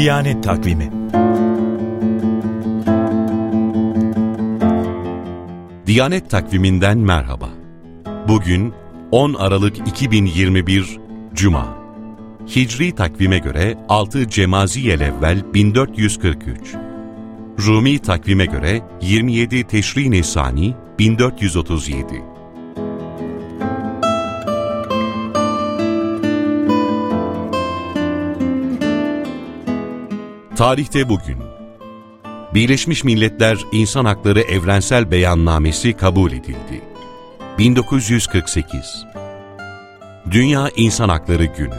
Diyanet Takvimi. Diyanet Takviminden merhaba. Bugün 10 Aralık 2021 Cuma. Hicri takvime göre 6 Cemaziyelevvel 1443. Rumi takvime göre 27 Teşrin-i Sani 1437. Tarihte bugün. Birleşmiş Milletler İnsan Hakları Evrensel Beyannamesi kabul edildi. 1948. Dünya İnsan Hakları Günü.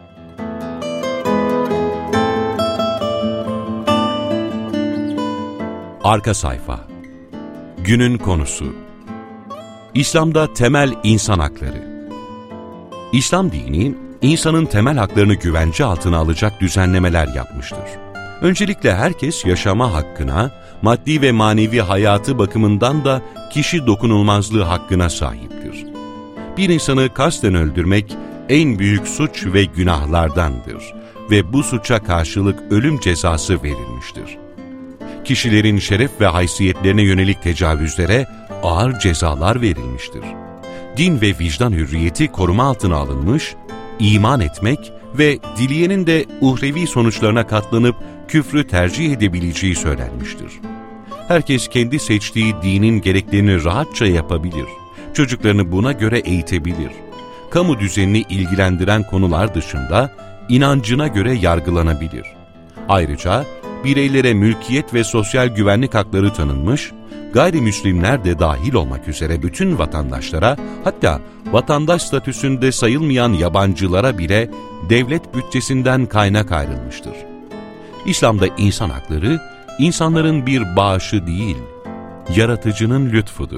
Arka sayfa. Günün konusu. İslam'da temel insan hakları. İslam dini, insanın temel haklarını güvence altına alacak düzenlemeler yapmıştır. Öncelikle herkes yaşama hakkına, maddi ve manevi hayatı bakımından da kişi dokunulmazlığı hakkına sahiptir. Bir insanı kasten öldürmek en büyük suç ve günahlardandır ve bu suça karşılık ölüm cezası verilmiştir. Kişilerin şeref ve haysiyetlerine yönelik tecavüzlere ağır cezalar verilmiştir. Din ve vicdan hürriyeti koruma altına alınmış, iman etmek ve dileyenin de uhrevi sonuçlarına katlanıp küfrü tercih edebileceği söylenmiştir. Herkes kendi seçtiği dinin gereklerini rahatça yapabilir, çocuklarını buna göre eğitebilir. Kamu düzenini ilgilendiren konular dışında inancına göre yargılanabilir. Ayrıca bireylere mülkiyet ve sosyal güvenlik hakları tanınmış, gayrimüslimler de dahil olmak üzere bütün vatandaşlara, hatta vatandaş statüsünde sayılmayan yabancılara bile devlet bütçesinden kaynak ayrılmıştır. İslam'da insan hakları, insanların bir bağışı değil, yaratıcının lütfudur.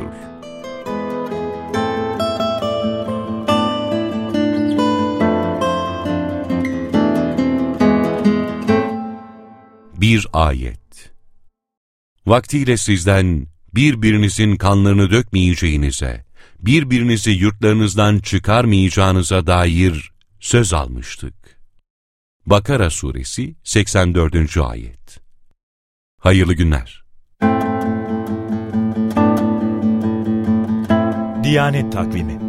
Bir ayet. Vaktiyle sizden birbirinizin kanlarını dökmeyeceğinize, birbirinizi yurtlarınızdan çıkarmayacağınıza dair söz almıştık. Bakara Suresi 84. ayet. Hayırlı günler. Diyanet Takvimi.